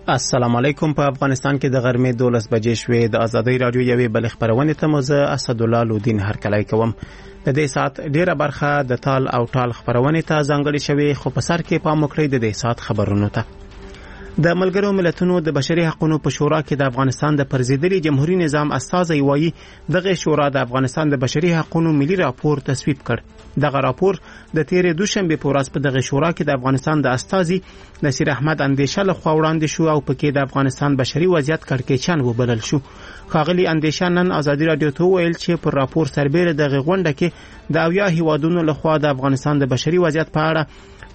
السلام علیکم. په افغانستان کې د غرمې 12 بجې شوې. د ازادۍ رادیو یوې بل خبرونه ته مزه اسد الله لودین هرکلی کوم. د دې سات ډیره برخه د تال او ټال خبرونه ته ځانګړې شوې، خو په سر کې پام وکړئ د دې سات خبرونو ته. د ملګرو ملتونو د بشري حقوقو په شورا کې د افغانستان د پرزیدلي جمهوریت نظام استازي وایي دغه شورا د افغانستان د بشري حقوقو ملي راپور تصویب کړ. دغه راپور د تیرې دوشنبه په ورځ په دغه شورا کې د افغانستان د استازي نصیر احمد اندیشه لخوا وړاندې شو او پکې د افغانستان بشري وضعیت کړکېچن وبلل شو. خاغلی اندیشه نن ازادي رادیو ته ویل چې پر راپور سربېره دغه غونډه کې د اویا هیوادونو لخوا د افغانستان د بشري وضعیت په اړه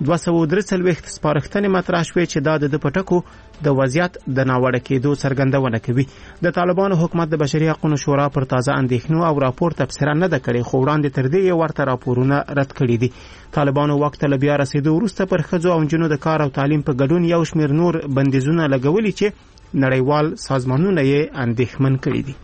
243 سپارښتنې مطرح شوې چې د پټکو د وضعیت د ناوړه کېدو څرګندونه کوي. د طالبانو حکومت د بشري حقوقو شورا پر تازه اندېښنو او راپور تبصره نه ده کړې، خو وړاندې تر دې ورته راپورونه رد کړي دي. طالبانو وخت له بیا رسیدو وروسته پر ښځو او نجونو د کار او تعلیم په ګډون یو شمېر نور بندیزونه لګولي چې نړیوال سازمانونه یې اندېښمن کړي دي.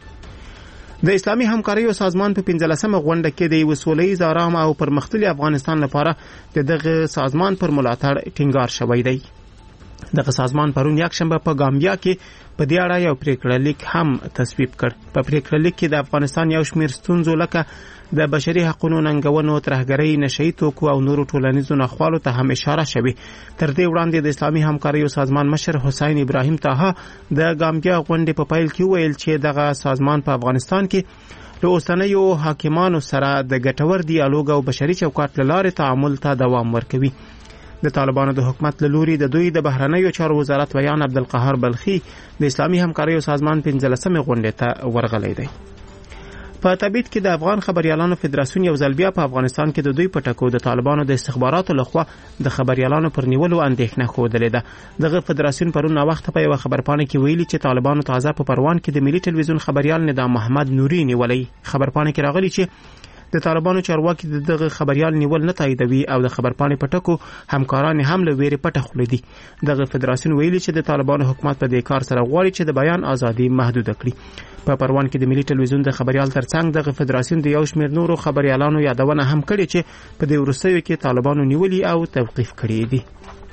د اسلامي همکاریو سازمان په 15مه غونډه کې د وسولې آرام او پرمختللي افغانستان لپاره دغه سازمان پر ملاتړ ټینګار شوی دی. دغه سازمان پرون یکشنبه په ګامبیا کې په دې اړه یو پریکړه لیک هم تصویب کړ. په پریکړه لیک کې د افغانستان یو شمېر ستونزو لکه د بشري حقوقو ننګونو، ترهګرۍ، نشئی توکو او نورو ټولنیزو ناخوالو ته هم اشاره شوې. تر دې وړاندې د اسلامي همکاریو سازمان مشر حسین ابراهیم طه د ګامبیا غونډې په پیل کې ویل چې دغه سازمان په افغانستان کې له اوسنیو حاکمانو سره د ګټور دیالوګ او بشري چوکاټ له لارې تعامل ته دوام ورکوي. د طالبانو د حکومت له لوري د دوی د بهرنیو چارو وزارت ویان عبدالقهار بلخي د اسلامي همکاریو سازمان 15مه غونډې ته ورغلی دی. په تبعید کې د افغان خبريالانو فدراسیون یو ځل بیا په افغانستان کې د دوی پټکو د طالبانو د استخباراتو لخوا د خبريالانو پر نیولو اندېښنه خوده ده. دغه فدراسیون پرون وخت په یو خبرپاڼه کې ویلي چې طالبانو تازه په پروان کې د ملي ټلویزیون خبريال نظام محمد نوري نیولې. خبرپاڼه کې راغلي چې د طالبانو چارواکي دغه خبريال نیول نه تاییدوي او د خبرپاڼې پټکو همکاران هم له ویرې پټه خولې دي. دغه فدراسیون ویلي چې د طالبانو حکومت په دې کار سره غواړي چې د بیان ازادي محدود کړي. په پروان کې د ملي ټلویزیون د خبريال ترڅنګ دغه فدراسیون د یو شمېر نورو خبريالانو یادونه هم کړې چې په دې وروستیو کې طالبانو نیولي او توقیف کړي دي.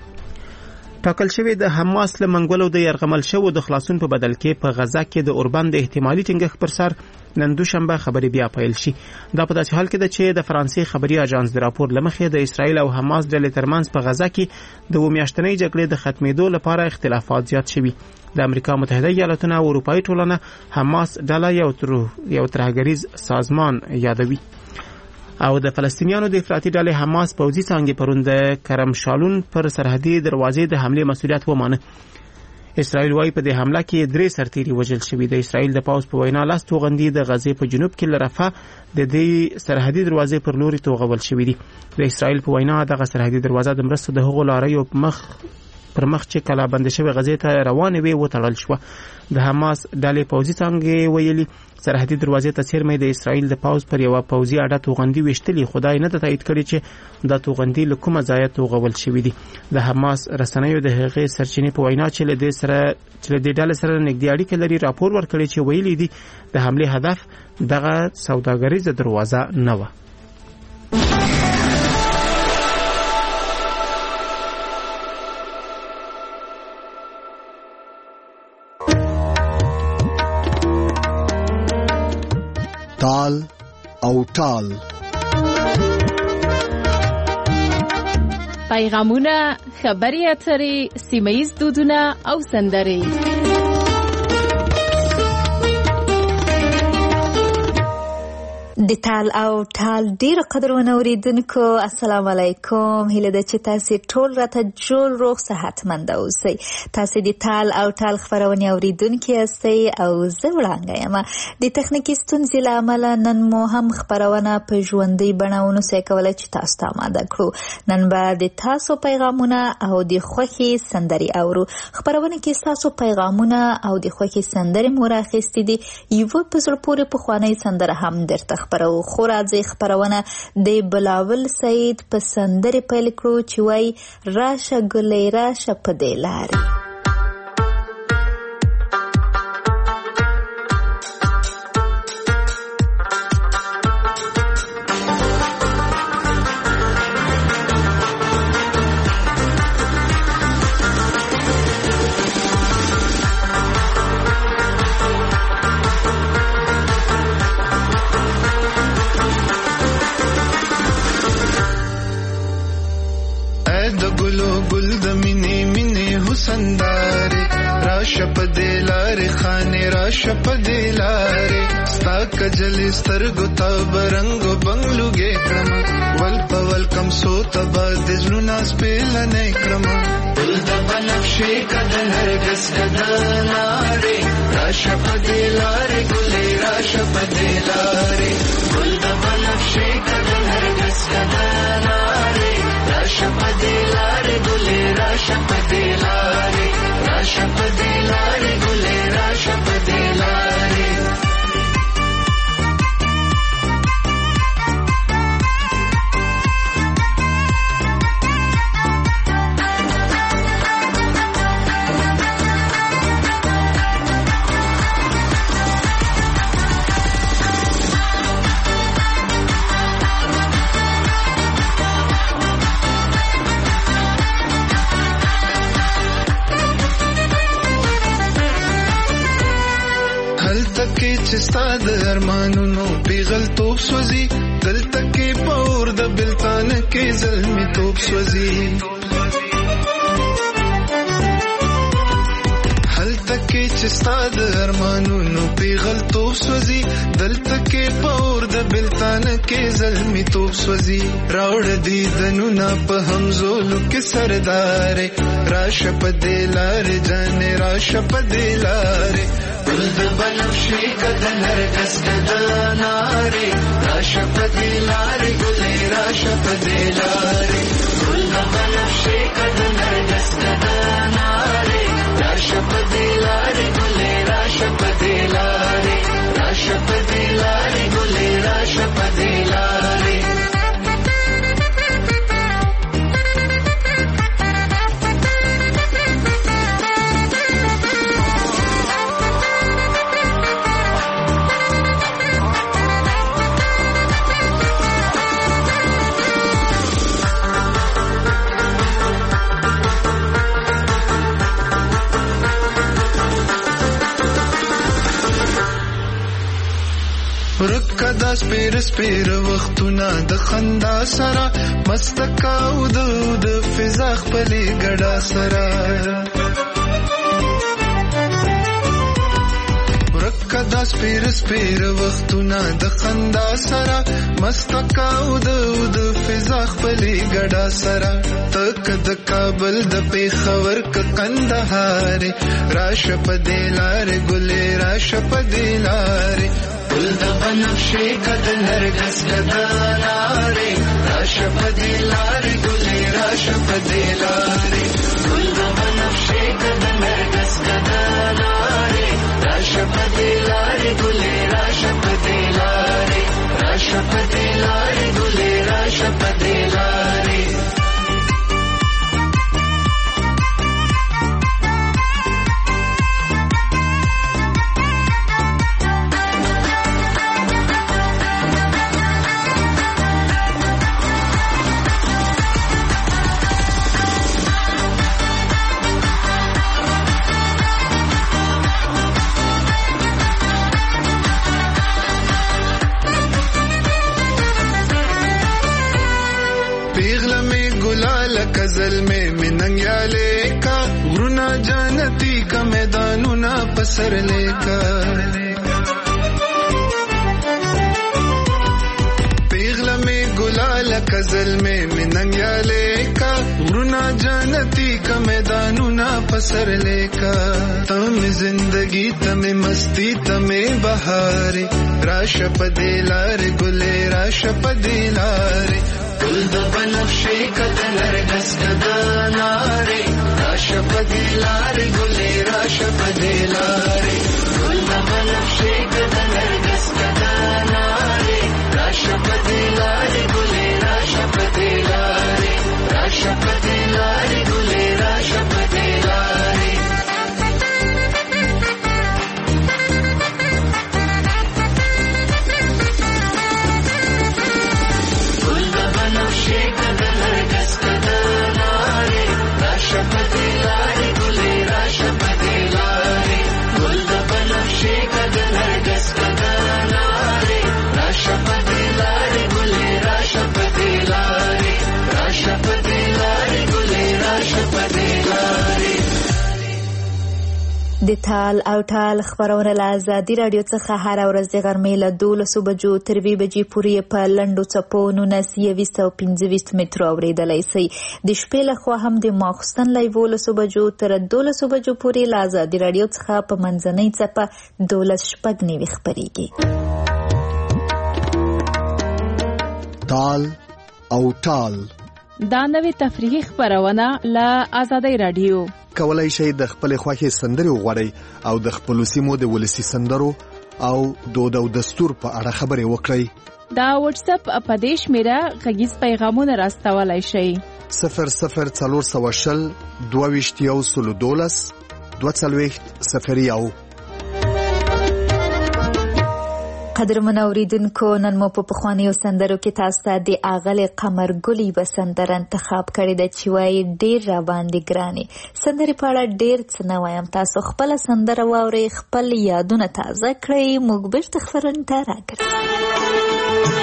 ټاکل شوی د حماس له منګولو د يرغمل شوو د خلاصون په بدل کې په غزا کې د اوربند د احتمالي ټینګښت پر سر نن دوشنبه خبري بیا پیل شي. دا په داسې حال کې ده چې د فرانسې خبري اژانس د راپور لمخې د اسرایل او حماس ډلې ترمنځ په غزا کې د ومیاشتنۍ جګړې د ختمېدو لپاره اختلافات زیات شوي. د امریکا متحده ایالاتونو او اروپאי ټولنه حماس ډله یو ترهګریز سازمان یادوي او د فلسطینیانو د افراطي ډلې حماس پوځي څانګې پرون د کرم شالون پر سرحدي دروازې د حمله مسؤلیت ومانه. اسرائیل وايي په دې حمله کې 3 سرتیري وژل شوي. د اسرائیل د پوځ په وینا لاس توغندي د غزې په جنوب کې لرفه د دې سرحدي دروازې پر لوري توغول شوې دي. د اسرائیل په وینا دغه سرحدي دروازه د مرستو د هغو لاریو پر مخ چې کله بند شوی غزې ته روانه وي وتړل شو. د حماس ډلې پوځي څنګه ویلي سرحدي دروازې ته سیرمې د اسرائیل د پوځ پر یو پوځي اډه توغندي وشتلې. خدای نه تایید کړي چې د توغندي له کومه ځای توغول شوی دي. د حماس رسنیو د هغې سرچینې په وینا چې له دې ډلې سره نږدې اړیکې لري راپور ورکړي چې ویلي دي د حمله هدف دغه سوداګریزه دروازه نه و. تال او ټال پیغامونه، خبري اترې، سیمه‌ییز دودونه او سندرې. د تال او ټال ډیر قدرونه اوریدونکو السلام علیکم. هیله ده چې تاسو ټول راته جوړ روغ صحتمند اوسئ. تاسو د تال او ټال خبرونه اوریدونکو یاستئ او زه وړاندې یم. د تخنیکی ستونزې له امله نن مو هم خبرونه په ژوندۍ بڼه ونوسئ کولای چې تاسو ته آماده کړو. نن به د تاسو پیغامونه او د خوښي سندري اورو. خبرونه کې تاسو پیغامونه او د خوښي سندري مو راخېستې دي. یو په زړه پورې په خواني سندره هم درته خبرو. خو راځي خبرونه د بلاول سعید په سندري پیل کړو چې وای راشه ګلې راشه په دې لارې. राशपदे लारे स्ता कजली स्तरगो तब रंगो बंगलु गे क्रम वल्प वल्कम सो तब दिजनुना स्पेल नै क्रम उल्द बनक्षे कदनर गस कदनारे राशपदे लारे गुले राशपदे लारे उल्द बनक्षे कदनर गस कदनारे राशपदे लारे गुले राशपदे लारे राशपदे लारे गुले राशपदे लारे چستاد ارمانونو پیغل توب سوزی دل تکی پاور د بلتان کی ظلمی توب سوزی حل تکی چستاد ارمانونو پیغل توب سوزی دل تکی پاور د بلتان کی ظلمی توب سوزی راوړ دی دنونا په همزولو کې سردار راشپدې لار جان راشپدې لار ولد بنفشی کدنر گس کدناری راشپدی لاری گلی راشپدی لاری ولد بنفشی کدنر گس کدناری راشپدی لاری گلی راشپدی لاری راشپدی لاری گلی راشپدی لاری دا سپیر سپیر وختونه د خندا سره مستکا او د فضا خپلې ګډا سره ورکه دا سپیر سپیر وختونه د خندا سره مستکا او د فضا خپلې ګډا سره تک د کابل د پیښور ک کندهار راشپدې لار ګلې راشپدې لار ولد بنفشی کدنر گس کدناری راشپدی لاری گلی راشپدی لاری ولد بنفشی کدنر گس کدناری راشپدی لاری گلی راشپدی لاری راشپدی لاری گلی راشپدی لاری कजल में मिनंग्या लेका गुरुना जानती का मैदानुना पसर लेका पिघला में गुलाल कजल में मिनंग्या लेका गुरुना जानती का मैदानुना पसर लेका तम जिंदगी तमें मस्ती तमें बहारे राशपदे लार गुले राशपदे लारे ولد بنفشی کدنر گس کدناری راشپدی لاری گلی راشپدی لاری ولد بنفشی کدنر گس کدناری راشپدی لاری گلی راشپدی لاری راشپدی لاری گلی راشپدی لاری راشپدی لاری گلی راشپدی لاری ولد بنفشی کدنر د تال او ټال خبرونه له ازادي راډیو څخه هر ورځ د غرمې له 12 بجو تر 2 بجې پورې په لنډو څپو 1925 مترو اورېدلی شئ. د شپې لخوا هم د ماخوستن له 11 بجو تر 12 بجو پورې له ازادي راډیو څخه په منځنۍ څپه 12:09 خپرېږي. تال او ټال دا نوې تفریحي خبرونه له ازادي راډیو. کولای شئ د خپل خوښي سندرې وغواړئ او د خپل سیمو د ولسی سندرو او دود او دستور په اړه خبرې وکړئ. دا واتس اپ په دې شمیره غږیز پیغامونه راستولای شئ. 00420 22 22 قدرمن اوریدونکو، نن مو په پخوانیو سندرو کې تاسو ته د اغلې قمر ګلي به سندره انتخاب کړې ده چې وایي ډېر را باندې ګرانې. سندرې په اړه ډېر څه نه وایم، تاسو خپله سندره واورئ، خپل یادونه تازه کړئ، موږ بیرته خپرونې ته راګرځو.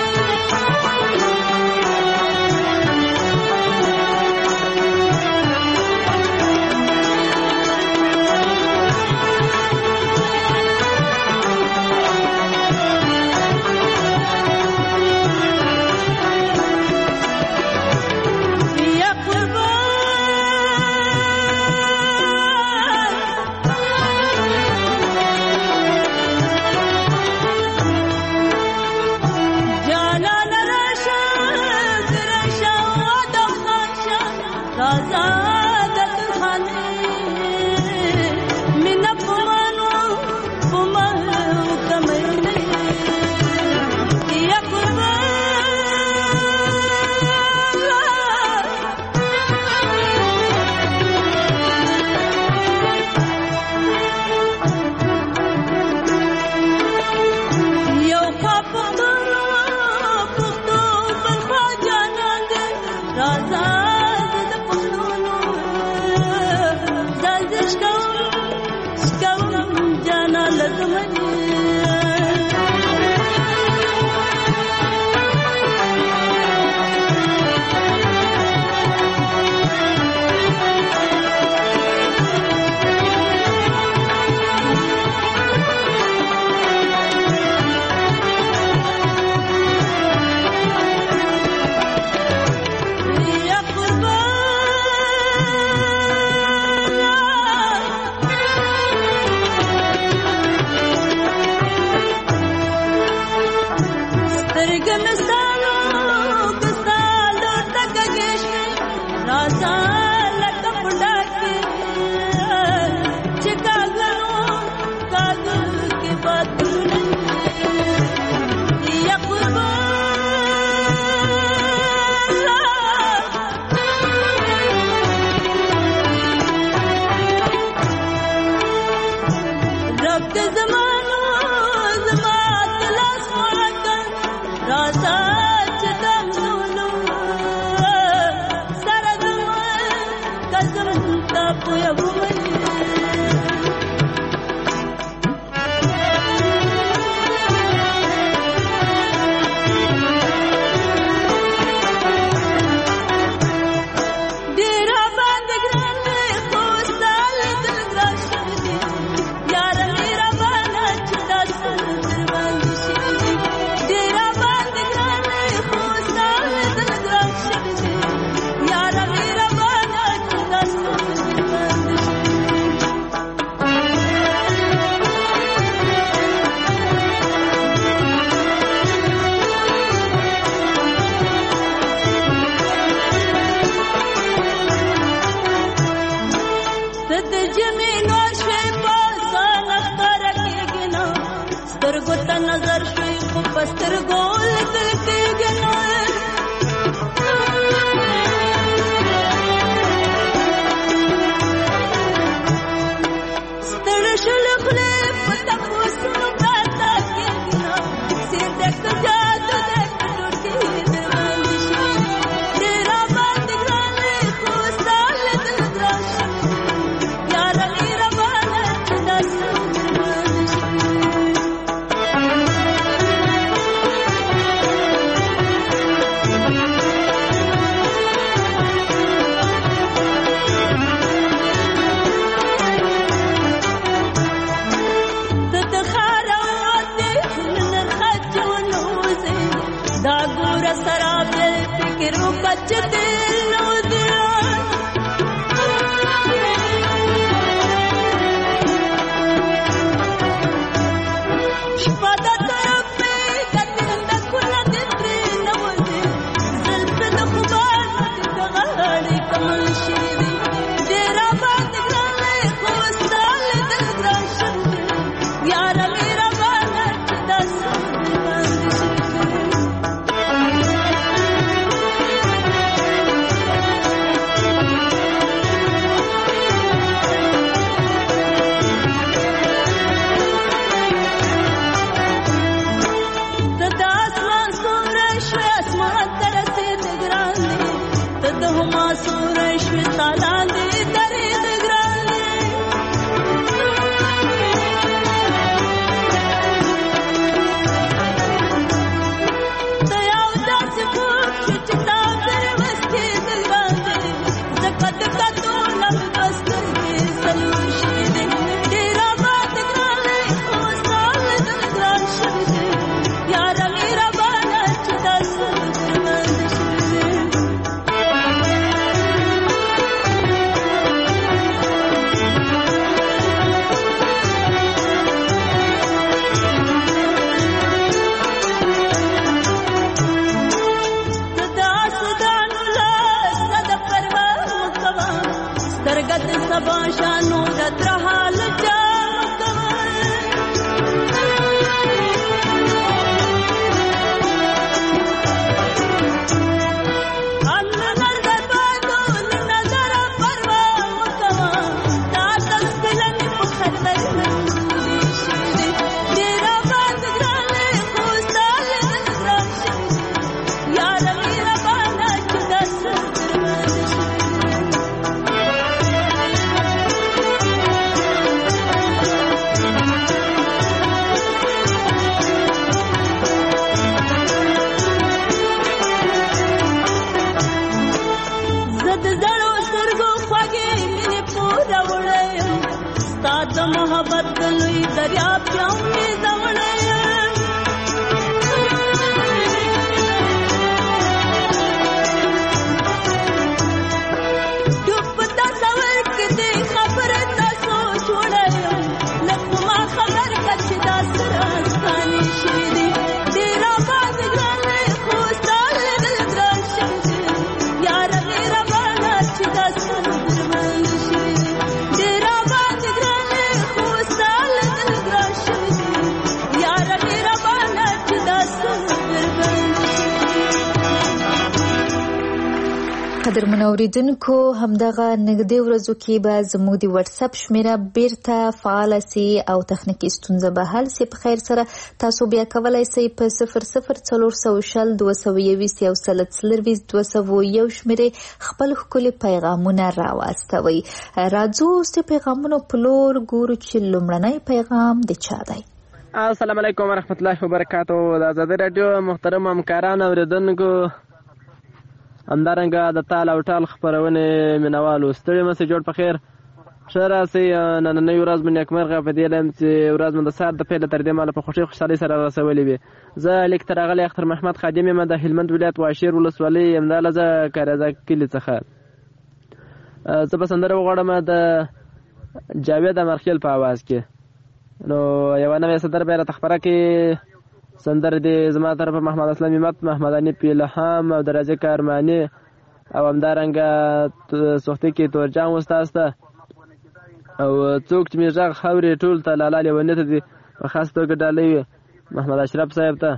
Dera band دا ګور سره بل فکر بچ دل نو دیا شپدا طرف په کتل د کول د پرې نو دي زلف د خوبان د غړې کمل شي ډیر باد ګرانه خو سال د ګراشن یار میرا باندې داس قدرمن اوریدونکو همدغه نږدې ورځو کې به زموږ د واتس اپ شمیره بیرته فعال سي او تخنیکی ستونزه به حل سي. په خیر سره تاسو بیا کولای سئ په 00402201 شمیره خپل ښکلي پیغامونه راواستوئ. راځو اوس د پیغامونو په لور ګورو چې لومړنی پیغام د چا دی. السلام علیکم ورحمت الله وبرکاتہ. د آزادۍ رادیو محترم همکاران اوریدونکو همدارنګه د تال او ټال خپرونې مینوالو ستړي مسې جوړ په خیر ښه راسئ. نننۍ ورځ مو نیکمرغه په دې لم چې ورځ مو د سهار د پیله تر دې ماله په خوشحالۍ سره رسولې وي. زه لیک ته راغلی اختر محمد خادم یم د هلمند ولایت واشیر ولسوالۍ همداله زه کاریزه کلي څخه. زه به سندره وغواړم د جاوید امرخیل په اواز کې. نو یوه نوې سندره به راته خپره کړي. سندر دی زما طرفه محمد اسلام امت، محمد انیف الهام او درجه کارمانی او همدارنګه سوختي کې تورجان استاد ته او څوک چې میږه خوري ټول ته لاله لیونه ته دی په خاص توګه ډالۍ محمد اشرف صاحب ته.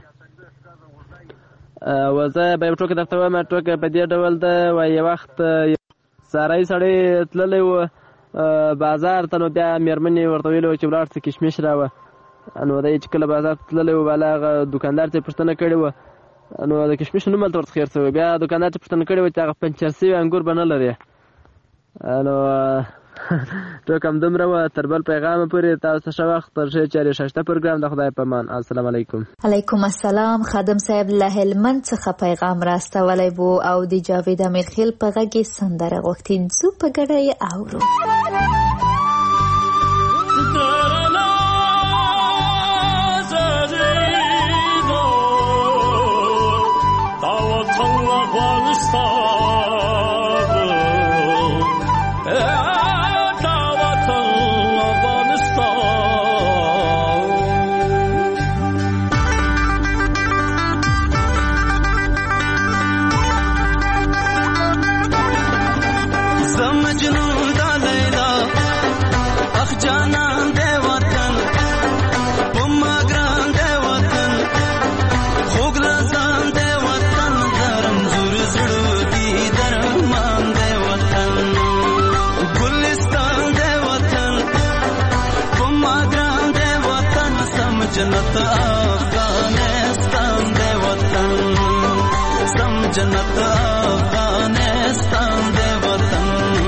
وزه به یو ټوکه درته وایم. ټوکه په دې ډول ده وایي وخت سړی تللی و بازار ته، نو بیا مېرمنې ورته ویلي وه چې ولاړ څه کشمش راوه. نو دی چې کله بازار ته تللی و بالا هغه دوکاندار ته یې پوښتنه کړې وه، نو د کشمش نوم هلته ورته خیر شوی. بیا دوکاندار ته پوښتنه کړې وه چې هغه پنچر شوي انګور به نه لرې. نو ټوکه همدومره وه. تر بل پیغامه پورې تاسو ښه وخت. تر ښې چارې ښایسته پروګرام د خدای په امان. السلام علیکم. علیکم السلام. خادم صاحب له هلمند څخه پیغام راستولی و او د جاوید امیرخیل په غږ کې سندره غوښتې. ځو په ګډه یې اورو. جنت افغانستان دے وطن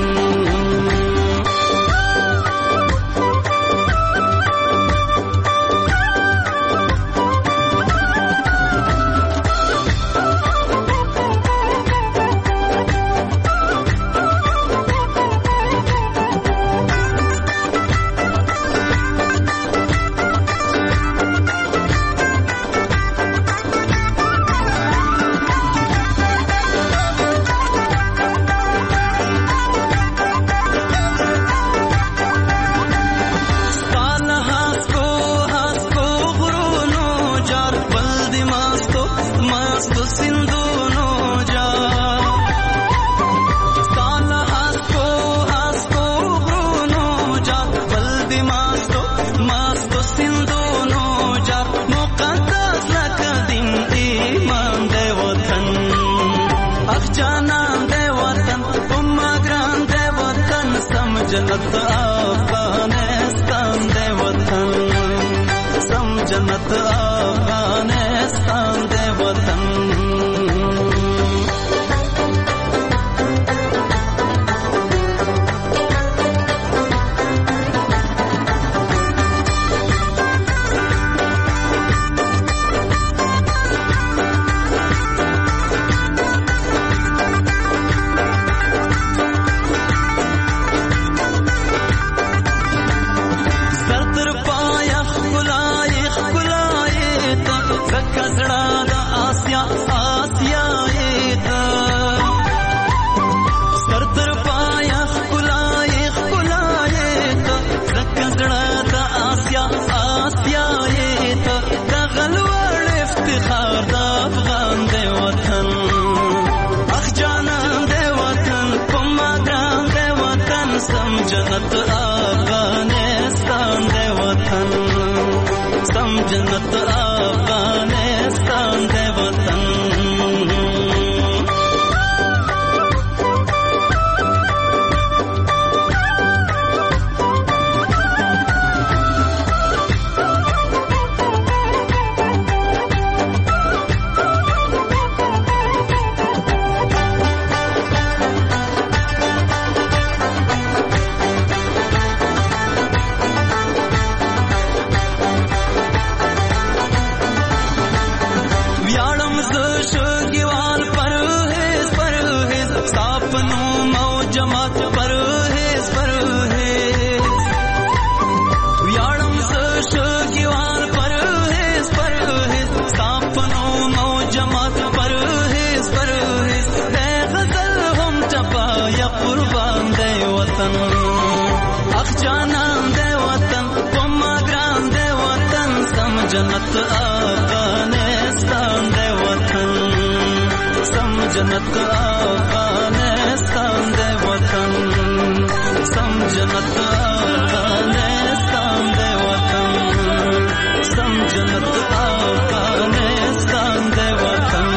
جنت افغانستان دے وطن سم جنت افغانستان دے وطن جنت افغانستان دے وطن سم جنت افغانستان دے وطن جنت افغانستان دے وطن سم جنت افغانستان دے وطن سم جنت افغانستان دے وطن سم جنت افغانستان دے وطن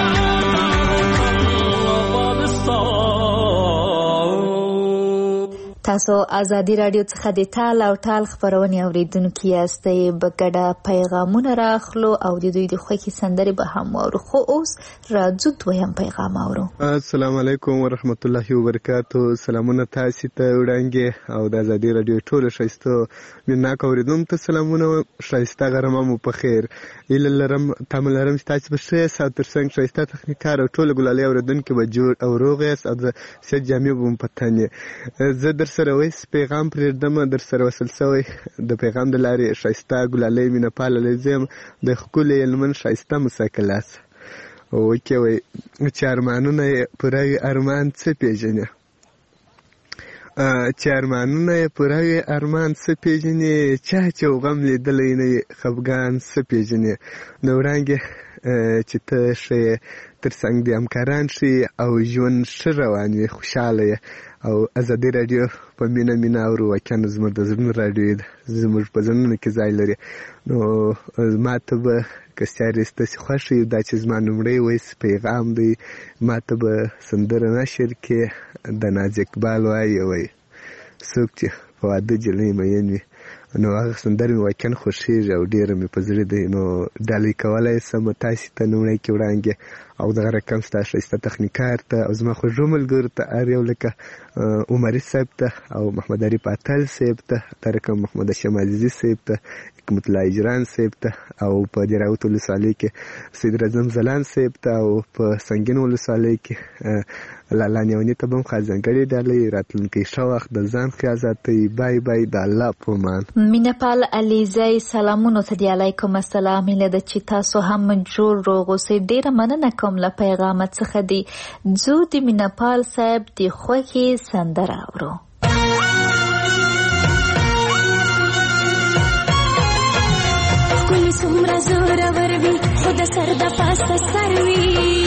تاسو ازادي رادیو څخه د ټال او ټال خبرونه اوریدونکو یاستئ بګډه پیغامونه راخلو او د دوی د خوښي سندري به هم اورو خو اوس راځو دویم پیغام اورو. السلام علیکم ورحمت الله وبرکاتو. سلامونه تاسو ته وړاندې او د ازادي رادیو ټول شایسته منناک اوریدونکو ته سلامونه شایسته غرمه مو په خیر ایللرم تملرم تاسو به ښه سات ترڅنګ شایسته تخنیکار او ټول ګلالي اوریدونکو به جوړ او روغ یاست او سید جامع بم پتانې زه در سره وایس پیغام پرېږدم در سره وصل شوی د پیغام د لارې شایسته ګلالۍ مینه پاله لزم د ښکلې هلمند شایسته مساکلاس وکې وای چې ارمانونه یې پوره وي ارمان څه پیژنې چې ارمانونه یې پوره وي ارمان څه پیژنې چا چې غم لیدلی نه وي خفګان څه پیژنې نو وړانګې چې ته ښه یې تر څنګ د همکاران ښه او ژوند ښه روان وي خوشحاله یې او ازادي رادیو په مینه مینه اورو واقعا زموږ د زړونو رادیو ده زموږ په زړونو کې ځای لري نو ما ته به که چارې ستاسې خوښ وي دا چې زما لومړی وایس پیغام دی ما ته به سندره نشر کې د ناز اقبال وایي څوک چې په واده جلۍ مین وي نو هغه سندرې مې واقعا خوښېږي او ډېره مې په زړه دی. نو ډالۍ کولی سم تاسې ته لومړی کې وړاندې او دغه رقم ستا ښایسته تخنیکار ته او زما خوږو ملګرو ته هر یو لکه عمري صاحب ته او محمد عارف اتل صاحب ته دا رقم محمد هاشم عزیزي صاحب ته حکمت الله اجران صاحب ته او په دراوت ولسوالۍ کې سید رزم زلان صاحب ته او په سنګین ولسوالۍ کې لالا نیونی ته به هم خاص ځانګړې ډالۍ. راتلونکی ښه وخت د ځان ښه ساتئ. بای بای د الله په امان. مینهپال علیزی سلامونو ته دی. علیکم السلام. هیله ده چې تاسو هم جوړ روغ اوسئ. ډېره مننه کوم له پیغامه څخه دی. ځو د مینهپال صاحب د خوښې سندره اورو. ښکلي څومره زورور وي خو د سر د پاسه سر وي.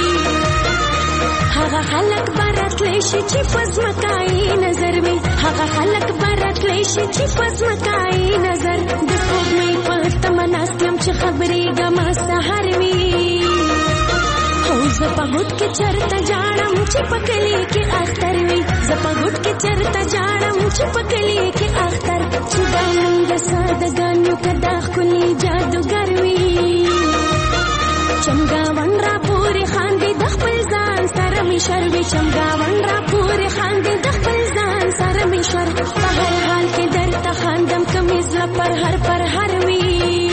هغه خلک به راتلی شي چې په ځمکایي نظر وي. هغه خلک به راتلی شي چې په ځمکایي نظر. د سپوږمۍ په تمه ناست یم چې خبرېږم سهار وي. هو زه په هوټ کې چرته جاړم چې په کلي کې اختر وي. زه په هوټ کې چرته جاړم چې په کلي کې اختر. چې دا موږ سادهګانو که دا ښکلي جادوګر وي. چمګاون را پورې خاندي د خپل ځان سره مې شر وي. چمګاون را پورې خاندي د خپل ځان سره مې شر. په هر حال کې درته خاندم که مې زړه پر هر وي.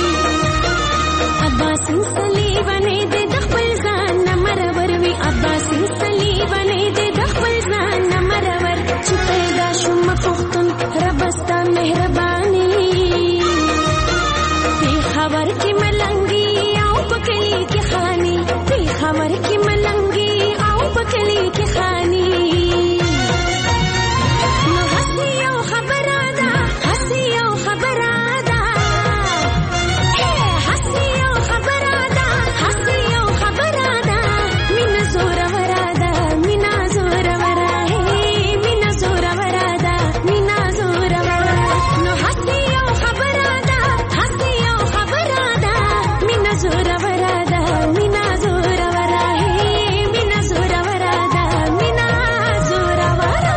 عباسین صلیبانې دې د خپل ځان نه مرور وي. عباسین صلیبانې دې د خپل ځان نه مرور. چې پیدا شوم پښتون رب ستا مهرباني. پېښور کې ملنګي او په کلي کې خاني. پېښور کې ملنګي او په کلي کې خاني. نو هسې یو خبره ده، هسې یو خبره ده. هسې یو خبره ده، هسې یو خبره ده. مینه زوروره ده، مینه زوروره. مینه زوروره ده، مینه زوروره. نو هسې یو خبره ده، هسې یو خبره ده. مینه زوروره ده، مینه زوروره. مینه زوروره ده، مینه زوروره.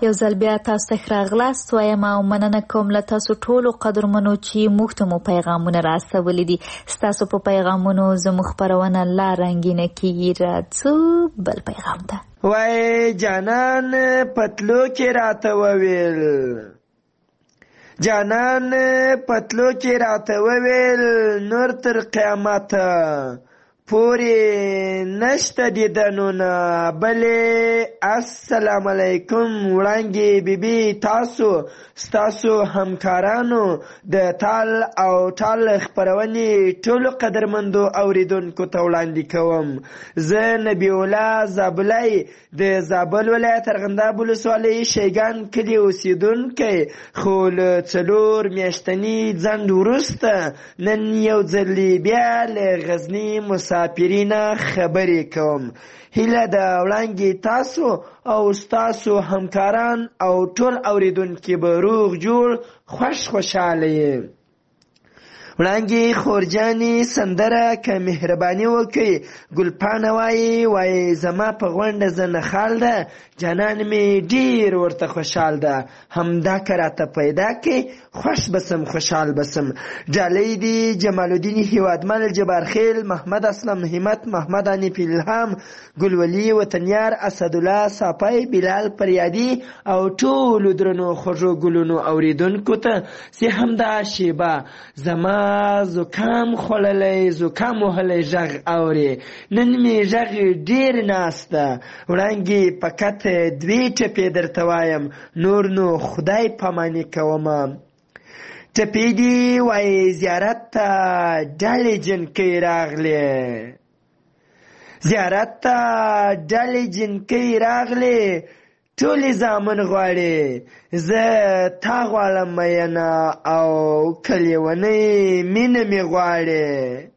یو ځل بیا تاسو ته ښه راغلاست وایم او مننه کوم له تاسو ټولو قدرمنو چې موږ ته مو پیغامونه راستولي دي. ستاسو په پیغامونو زموږ خپرونه لا رنګینه کیږي. راځو بل پیغام ته. وای جانان پتلو کې راته وویل، جانان پتلو کې راته وویل نور تر قیامته پوری نشته دیدنونه بلې. السلام علیکم وړانګې بیبي، تاسو ستاسو همکارانو د تال او ټال خپرونې ټولو قدرمندو اوریدونکو ته وړاندې کوم. زه نبی الله زابلی د زابل ولایت ارغنداب ولسوالۍ شیګان کلي اوسیدونکی، خو له 4 میاشتني ځنډ وروسته نن یو ځلې بیا له غزني مسافرینا خبرې کوم. هیله د وړانګې تاسو او ستاسو همکاران او ټول اوریدونکي به روغ جوړ خوشحاله یې. وړانګې خورجانې سندره که مهرباني وکړي ګلپاڼه وایي زما په غونډه زه نخال ده، جانان مې ډېر ورته خوشحال ده، همدا که راته پیدا کړي خوش بسم خوشحال بسم. ډالۍ دي جمال الدین هیوادمل، جبارخیل، محمد اسلم، همت، محمد انیف الهام، ګلولي وطنیار، اسدالله صافی، بلال پریادي او ټولو درنو خوږو ګلونو اوریدونکو ته چې همدا شیبه زما زکام خوړلی زکام وهلی غږ اوري. نن مې غږ ډېر ناسته. وړانګې فقط 2 ټپې درته وایم، نور نو خدای پاماني کومه. ټپې دي وایي زیارت ته ډلې جنکۍ راغلې، زیارت ته ډلې جنکۍ راغلې، ټولې زامن غواړي زه تا غواړم مینه او کلیونۍ مینه مې غواړي،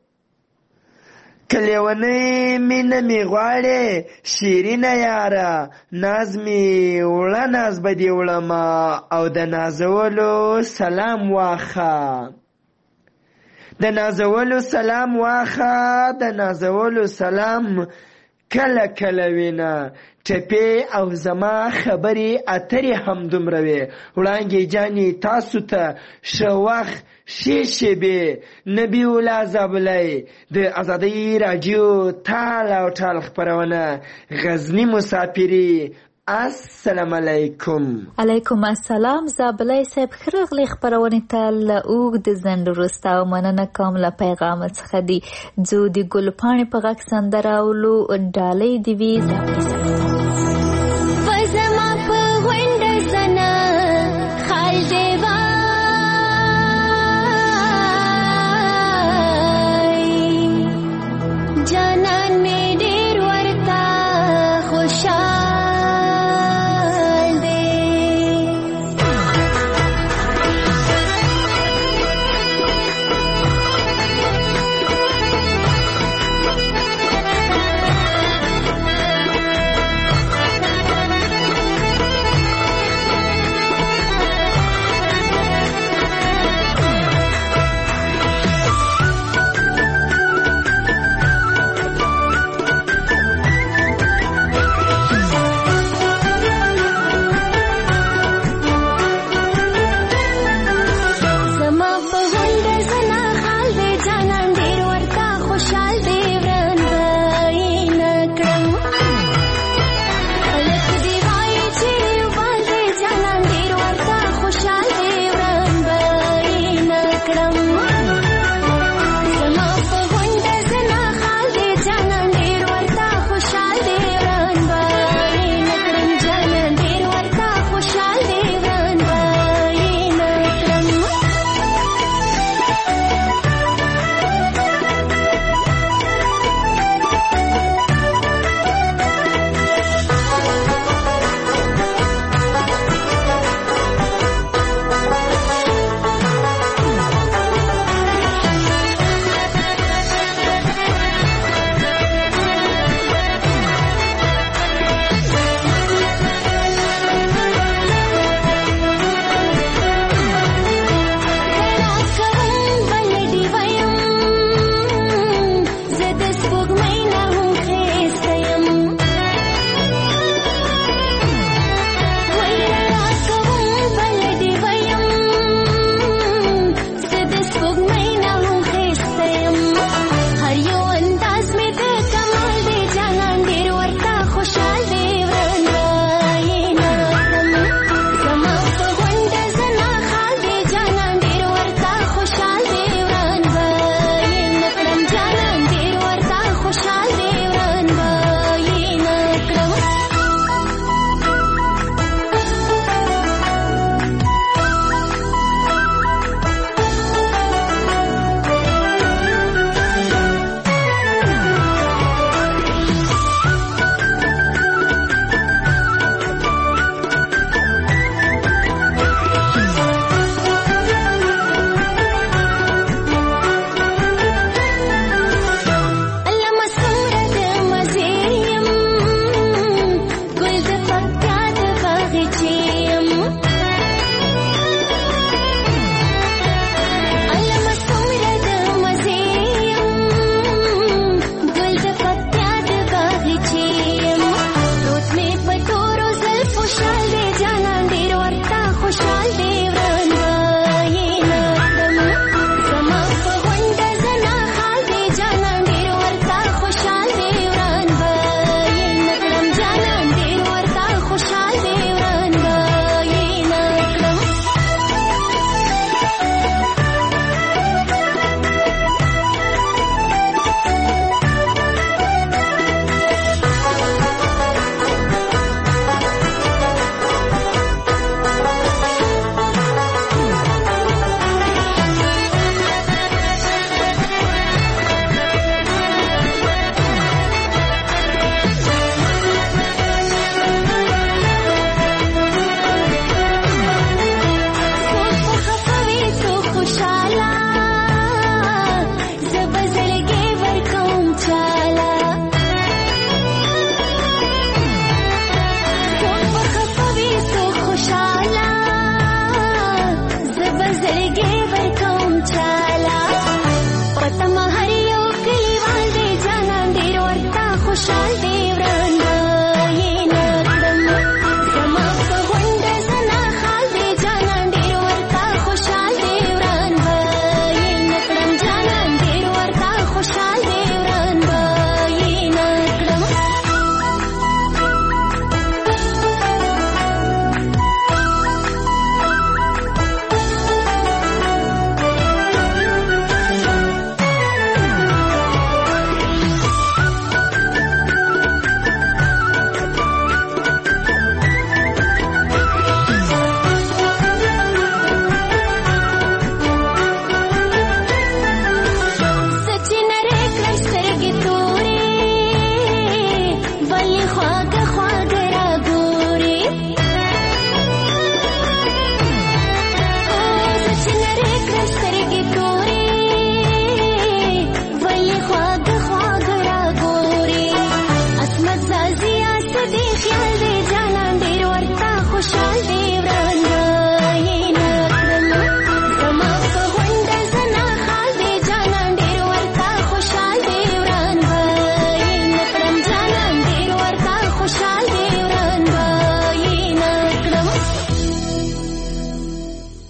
کلیونۍ مینه مې غواړي شیرینه یاره، ناز مې وړه ناز به دې وړمه او د نازولو سلام واخه، د نازولو سلام واخه، د نازولو سلام کله کله وینه. ټپې او زما خبرې اترې هم دومره وې. وړانګې جانې تاسو ته ښه وخت ښې شېبې. نبی الله زابلی د ازادۍ راډیو تال او ټال خپرونه غزني مسافري. السلام علیکم. علیکم السلام. زابلی صاحب ښه راغلی خپرونې ته له اوږد ځنډ وروسته او مننه کوم له پیغام څخه دي. ځو د ګلپاڼې په غږ سندره اولو. ډالۍ دې وي زابلی صاحب.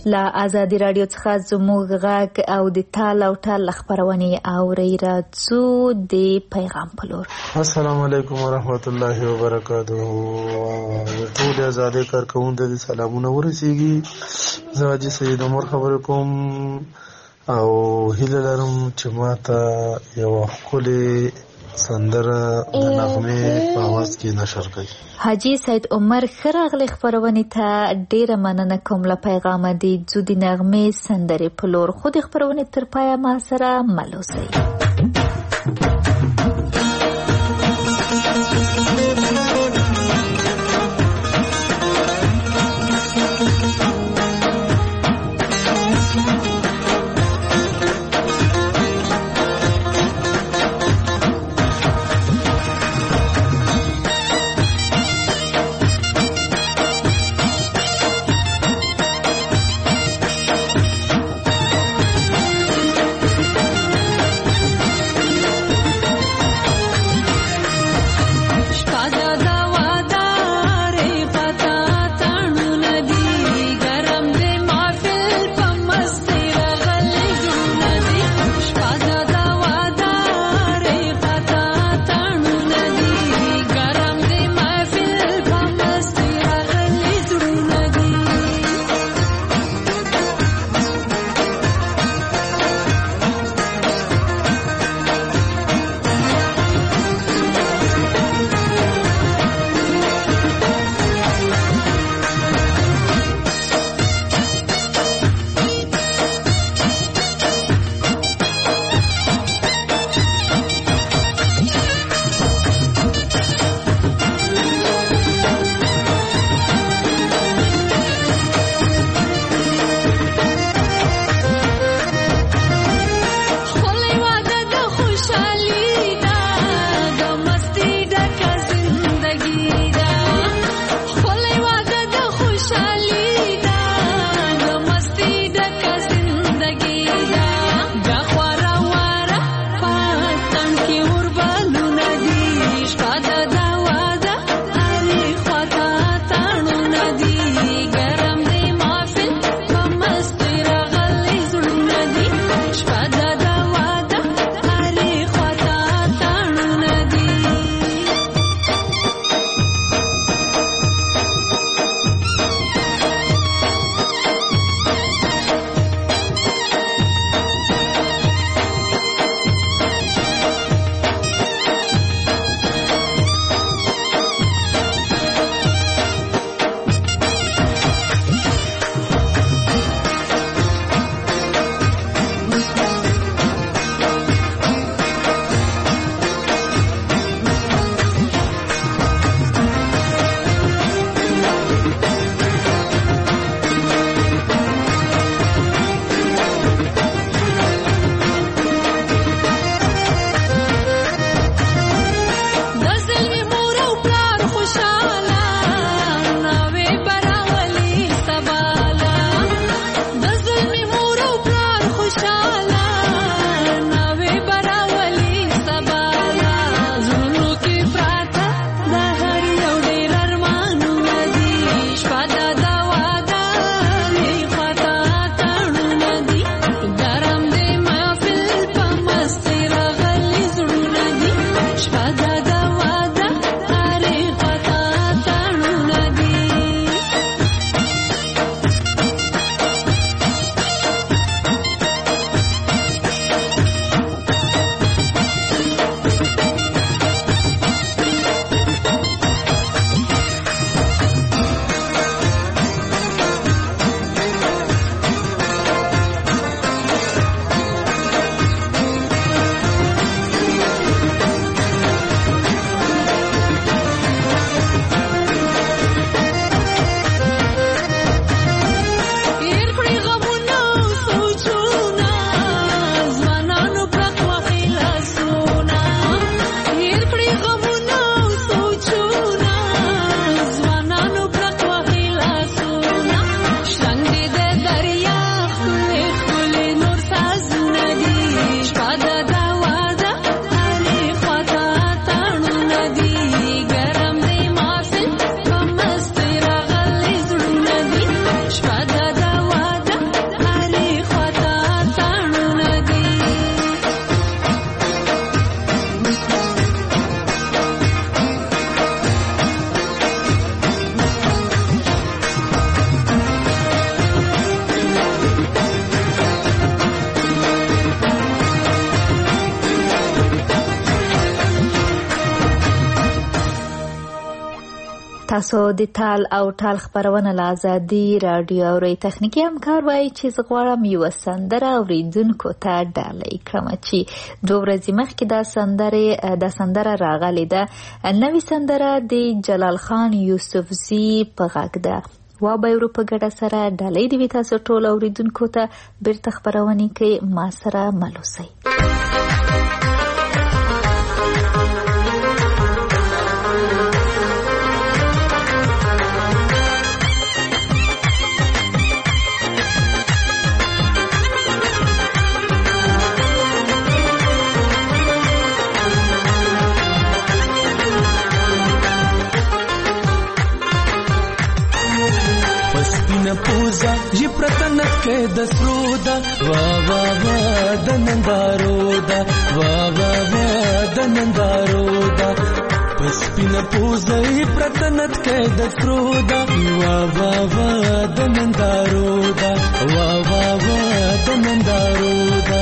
لا آزادي رادیو څخه زموږ غږ او د تال او ټال خبرونه اوري راځو د پیغام په لور. السلام علیکم ورحمت الله وبرکاته. ټول آزادي کارکوونکو ته سلامونه ورسیږي. زه حاجی سید عمر خبرې کوم او هیله لرم چې ماته یو ښکلې سندره د نغمې په اواز کې نشر کړي. حاجی سید عمر خراغلی خبرونه ته ډیره مننه کوم. له پیغام دی ځو د نغمې سندره په لور. خو د خبرونه تر پایه ما سره ملوسي. تاسو د تال او ټال خبرونه له ازادي راډیو اورئ. تخنیکي همکار وایي چې زه غواړم یوه سندره اورېدونکو ته ډالۍ کړم چې 2 ورځې مخکې دا سندره راغلې ده. نوې سندره د جلال خان یوسفزي په غږ ده. وابه ورو په ګډه سره ډالۍ د وي تاسو ټول اورېدونکو ته بیرته خبرونې کې ما سره مل اوسئ. پوزا جی پرتنت کے دسرودا وا وا وا دنندارودا وا وا وا دنندارودا پسپین پوزا جی پرتنت کے دسرودا وا وا وا دنندارودا وا وا وا دنندارودا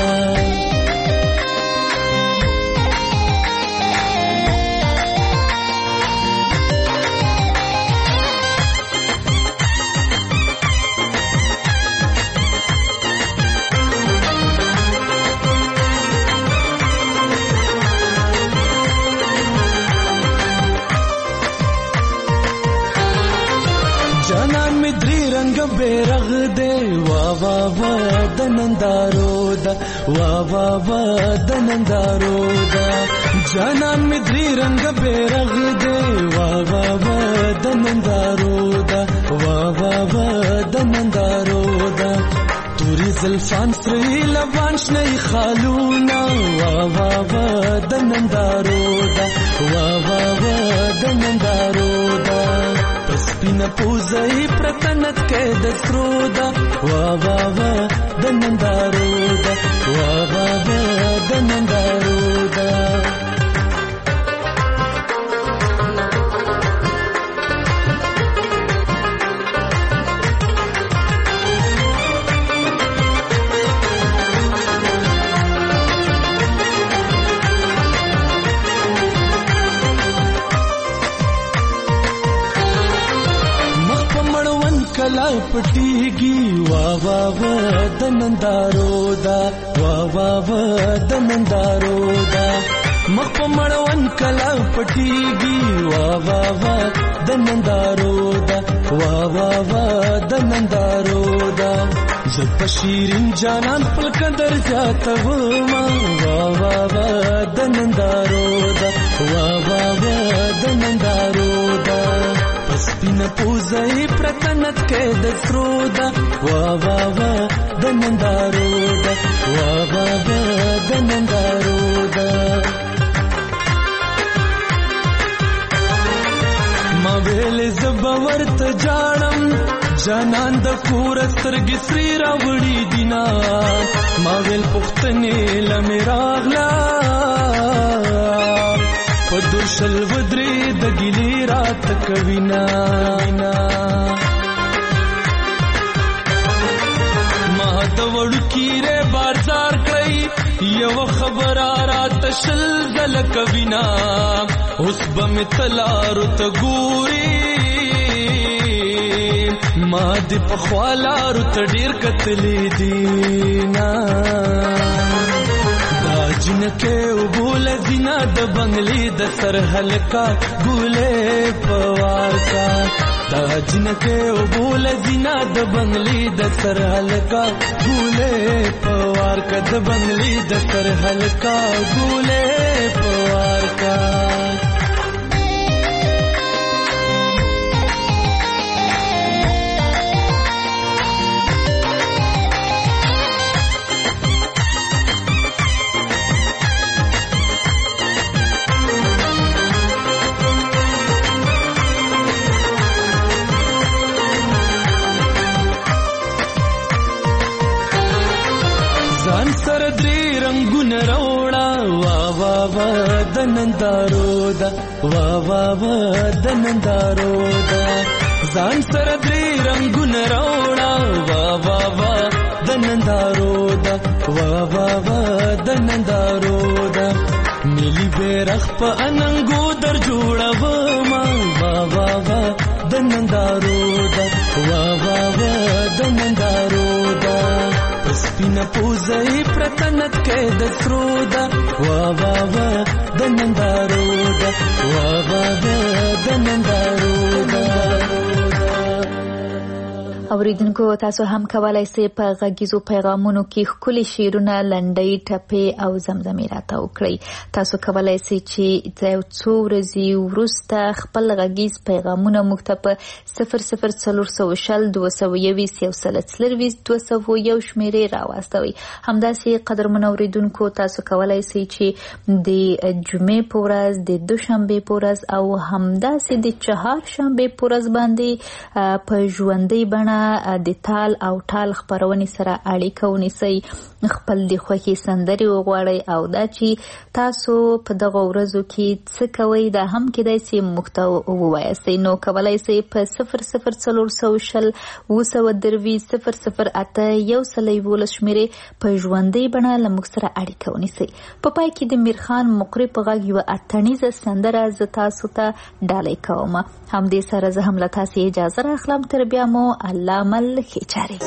بیرغ دے وا وا وا دنندارودا وا وا وا دنندارودا جانان می دری رنگ بیرغ دے وا وا وا دنندارودا وا وا وا دنندارودا توری زلفان سری لبان شنی خالونا وا وا وا دنندارودا وا وا وا دنندارودا پسپین پوزای پرتنت کے دسرودا وا وا وا دنندارودا وا وا وا دنندارودا کلا پټیږي وا وا وا دنندارودا وا وا وا دنندارودا مخ په مړون کلا پټیږي وا وا وا دنندارودا وا وا وا دنندارودا زه په شیرین جانان خپل قدر زیاتوم وا وا وا دنندارودا وا وا وا دنندارودا پسپین پوزای پرتنت کے دسرودا وا وا وا دنندارودا وا وا وا دنندارودا ما ویل زبور ته جانم جانان د کور سترګې سری راوړي دینا ما ویل پختنې لمراغلا پدوشل ودری د ګلی رات کوینا ما د وړو کیره بازار کړی یو خبر رات شل زل کوینا اوس بم تلارو ته ګوري ما د پخوالارو ته ډیر کتلې دینا جنکه وبول زینا د بنگلی د سر حلقا ګولې پوار کا دا جنکه وبول زینا د بنگلی د سر حلقا ګولې پوار کا د بنگلی د سر حلقا ګولې پوار کا دنندارودا وا وا وا دنندارودا ځان سره درې رنگونه راوړه وا وا وا دنندارودا وا وا وا دنندارودا ملي بیرغ په اننګو در جوړوم وا وا وا د نندارو ده وا وا وا د نندارو ده سپینه پوزې پرتنت کې د سرو ده وا وا وا د نندارو ده وا وا وا د نندارو ده. اوریدونکو تاسو هم کولای شئ په غږیزو پیغامونو کې ښکلي شعرونه لنډۍ ټپې او زمزمې راته وکړئ. تاسو کولای شئ چې یو څو ورځې وروسته خپل غږیز پیغامونه موږ ته په 00420 221 شمیرې راواستوئ. همداسې قدرمن اوریدونکو تاسو کولای شئ چې د جمعې په ورځ د دوشنبې په ورځ او همداسې د چهارشنبې په ورځ باندې په ژوندۍ بڼه د تال او ټال خبرونې سره اړیکه ونیسئ. خپل د خوښې سندرې وغواړئ او دا چې تاسو په دغه ورځو کې څه کوئ دا هم کېدای شي موږ ته ووایاستئ. نو کولای شئ په 00420 223 شمیرې په ژوندۍ بڼه له موږ سره اړیکه ونیسئ. په پای کې د میرخان مقری په غږ یوه اتڼیزه سندره زه تاسو ته ډالۍ کوم. همدې سره زه هم له تاسې اجازه راخلم. تر بیا مو الله مل ښې چارې.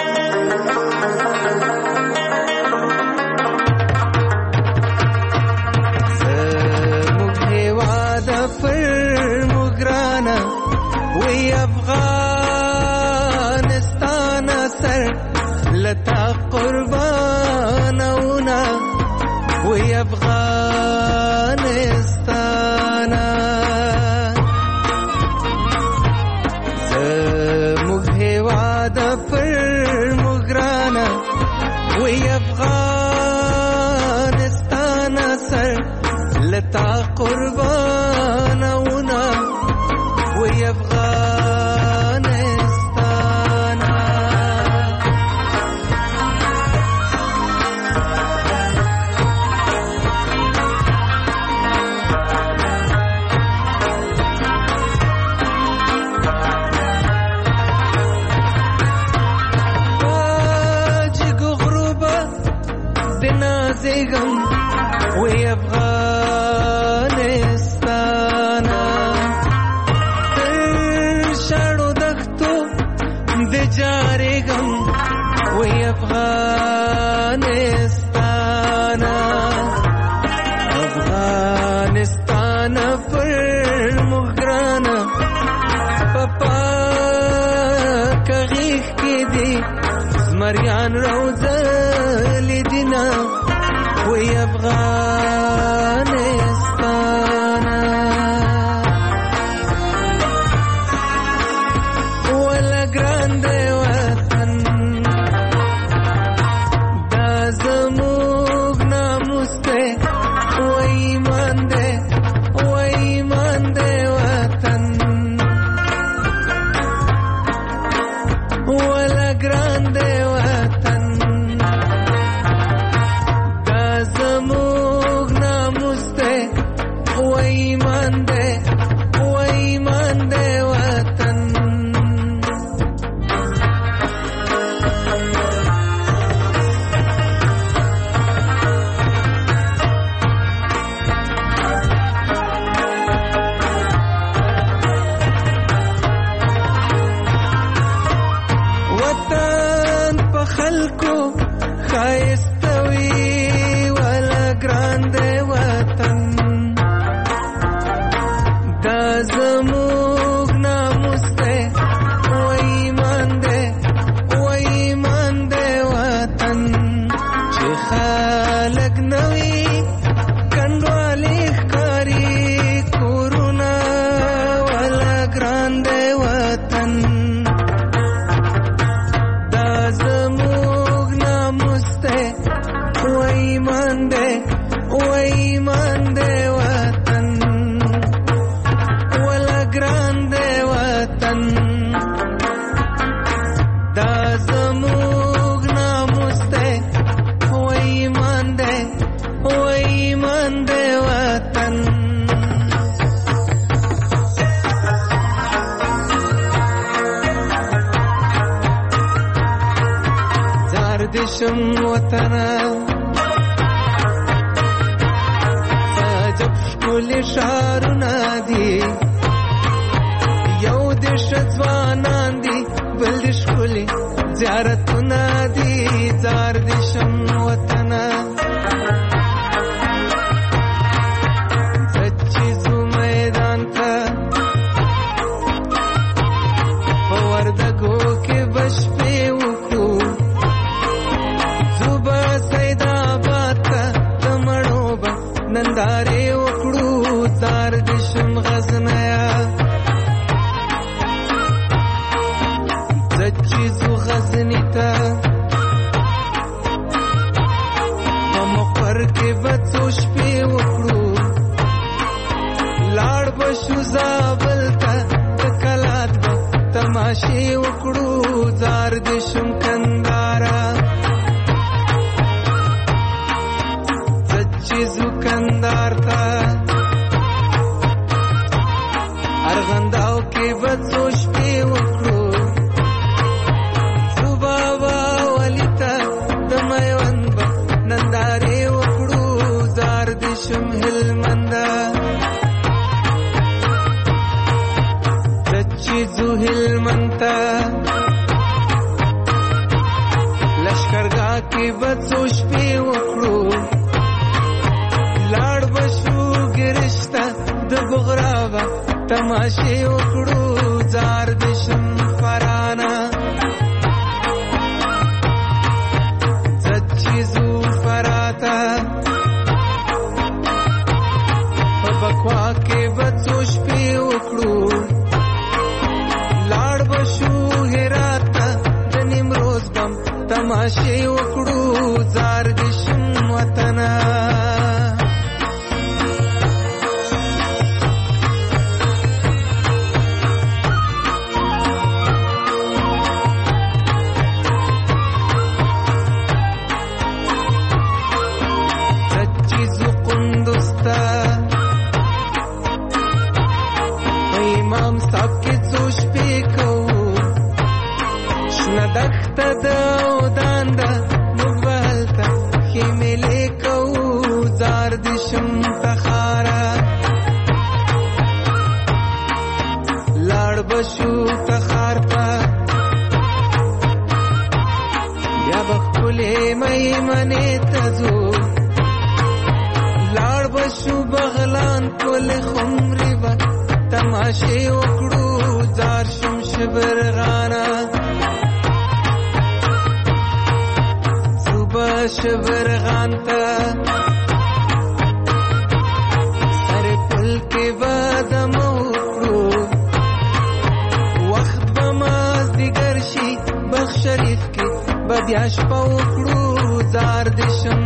زموږ هېواد پر موږ ګرانه وی افغانستان سر لتا قربانونه وی افغانستان زموږ هېواد پر موږ ګرانه وی افغانستان سر لتا قربانونه وی افغانستان جگو غروبه دنا زیگم وی افغانستان تر شاړو دښتو د جارېږم وی افغانستان افغانستان پر موږ ګرانه په پاکه غېږ کې دي زمریان روزلي دینه وی افغانستان ولا ګران دی وطن دا زموږ ناموس دی وی ایمان دی وطن ولا ګران دی وطن دا زموږ ناموس دی وی ایمان دی وطن وطن په خلکو ښایسته وي ولا ګران دی وطن دا زموږ ناموس دی وی ایمان دی وطن چې خلک نه وي کنډوالې ښکاري کورونه ولا ګران دی وطن دا زموږ ناموس دی وی ایمان دی وطن ولا ګران دی وطن دا زموږ ناموس دی وی ایمان دی وطن زار دشم وطنه عجب ښکلي ښارونه دي یو د تماشې وکړو زار دې شم کندارا زچیزو کندار تا ارغنداو کې بڅو شپې وکړو صبابا ولیتا د میوند نندارې وکړو زار دې شم هلمندا زچیزو هلمنتا لشکرګاه کې بڅو شپې وکړو لاړ بشو ګرشته د بغراوه تماشې وکړو زار دې شم فرانا زچیزو فراتا په بکوا کې بڅو شپې وکړو لاړ بشو هرات د نیمروز بم تماشې وکړو زار دې شم وطنا امام صاحب کې څو شپې کوو شنه دښته ده او دانده موږ به هلته خیمې کوو زار دې شم تخاره لاړ به شو تخار ته بیا به ښکلې میمنې ته ځو لاړ به شو بغلان کلې خمرې به تماشې وکړو زار شم شبرغانا صوبه شبرغان ته سر پل کې به دم وکړو وخت به مازدیګر شي بخت شریف کې به بیا شپه وکړو زار دې شم